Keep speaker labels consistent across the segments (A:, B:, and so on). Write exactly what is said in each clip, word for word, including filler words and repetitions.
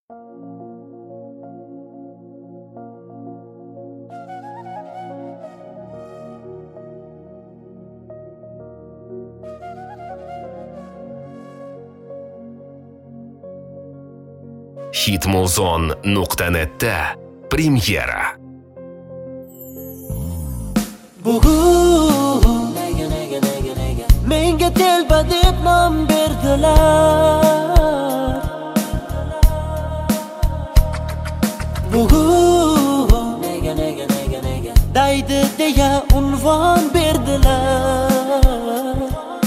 A: hitmuzon nuqta netda premyera.
B: Bugun nega nega nega nega menga telba deb nom berdilar. Bugun nega nega nega nega daydi deya unvon berdilar.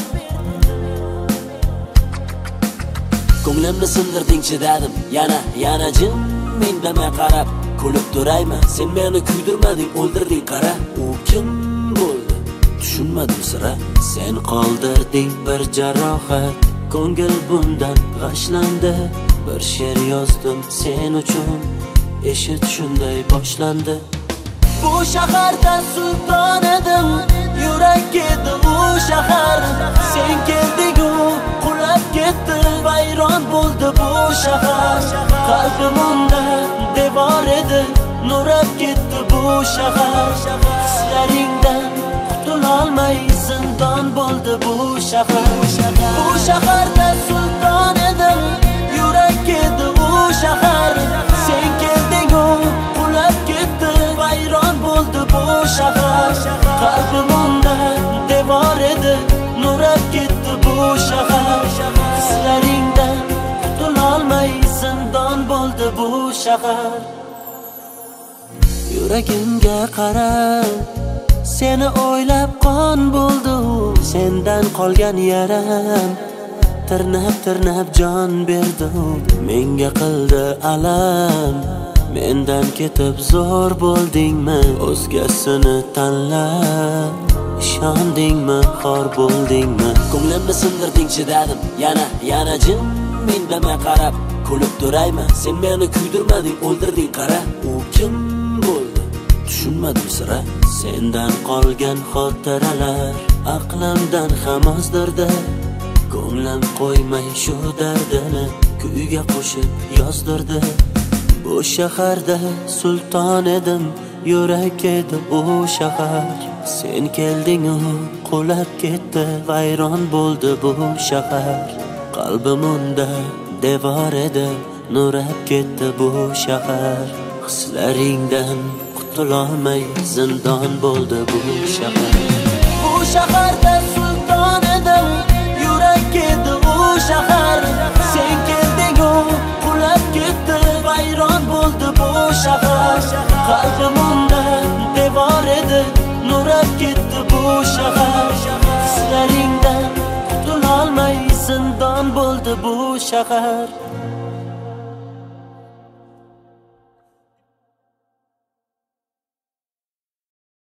B: Ko'nglimni sindirding chidadim, yana yana jim indamay qarab kulib turayman. Sen meni kuydirmading, o'ldirding qara. U kim bo'ldi? Tushunmadim sira. Sen qoldirding bir jarohat, ko'ngil bundan g'ashlandi. Bir she'r yozdim sen uchun, eshit shunday boshlandi. Bu shaharda sulton edim, yurak edi u shahar. Sen kelding-u qulab ketdi, vayron bo'ldi bu shahar. Qalbim unda devor edi, nurab ketdi bu shahar. Hislaringdan qutulolmay zindon bo'ldi bu shahar. Bu shaharda sulton edim, yurak edi u shahar. Sen kelding-u qulab ketdi, vayron bo'ldi bu shahar. Qalbim unda devor edi, nurab ketdi bu shahar. Hislaringdan qutulolmay zindon bo'ldi bu shahar. Yuragimga qara, seni o'ylab qon bo'ldi. Sendan qolgan yaram tirnab tirnab jon berdi. Menga qildi alam, mendan ketib zo'r bo'ldingmi? O'zgasini tanlab ishondingmi, xor bo'ldingmi? Ko'nglimni sindirding chidadim, yana yana jim indamay qarab kulib turayman. Sen meni kuydirmading, o'ldirding qara. U kim bo'ldi? Tushunmadim sira. Sendan qolgan xotiralar aqlimdan ham ozdirdi. Ko'nglim qo'ymay shu dardini kuyga qo'shib yozdirdi. Bu shaharda sulton edim, yurak edi u shahar. Sen kelding-u qulab ketdi, vayron bo'ldi bu shahar. Qalbim unda devor edi, nurab ketdi bu shahar. Hislaringdan qutulolmay zindon bo'ldi bu shahar. Bu shaharda sulton edim, yurak edi u shahar. Sen kelding-u qulab ketdi, vayron bo'ldi bu shahar. Qalbim unda devor edi, nurab ketdi bu shahar. Hislaringdan qutulolmay zindon bo'ldi bu shahar.